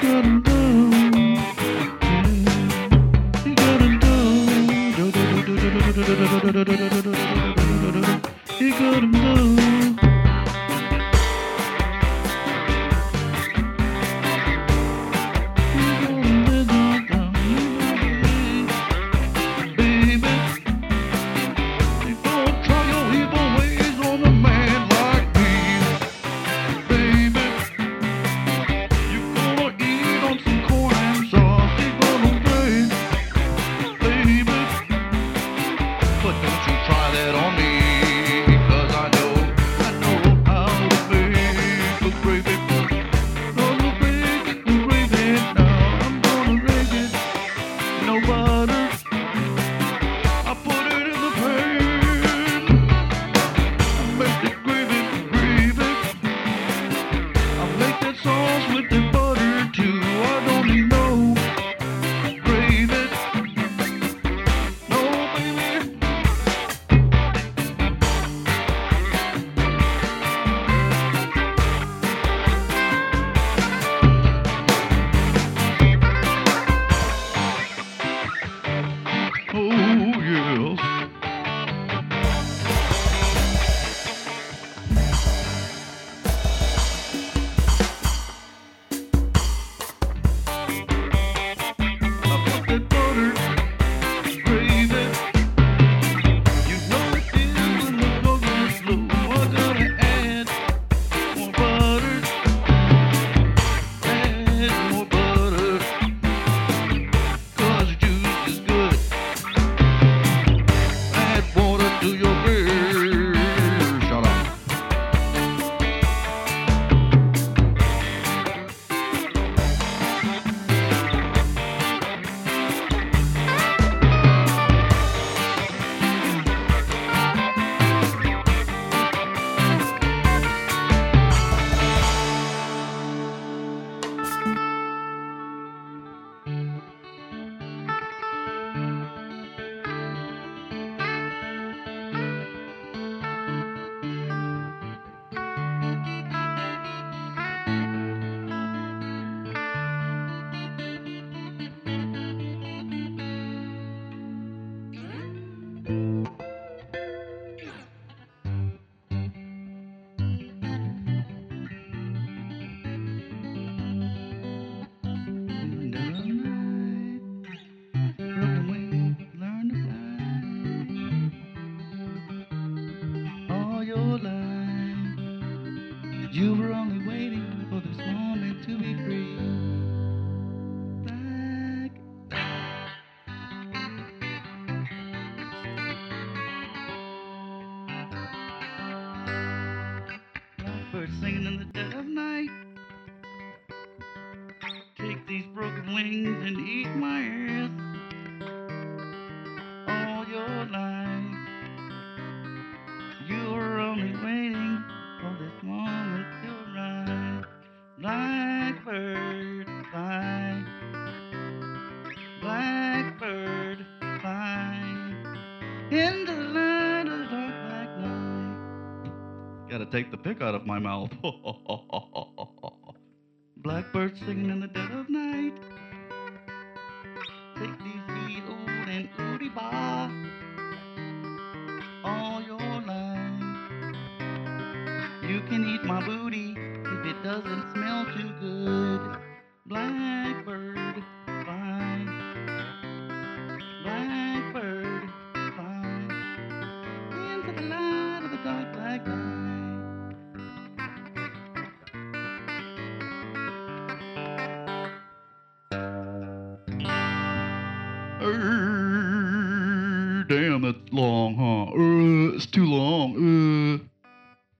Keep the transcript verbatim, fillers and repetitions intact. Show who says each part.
Speaker 1: gotta know. You gotta know. You gotta know. You were only waiting for this moment to be free. Blackbird singing in the dead of night. Take these broken wings and eat my ears. All your life, you were only waiting for this moment to arrive. Blackbird fly, blackbird fly into the light of the dark black night. Gotta take the pick out of my mouth. Blackbird singing in the dead of night. Take these heat old and ooty bar. All your life, you can eat my booty if it doesn't smell too good. Blackbird fly, blackbird fly into the light of the dark black night. Uh, damn, that's long, huh? Uh, it's too long. Uh.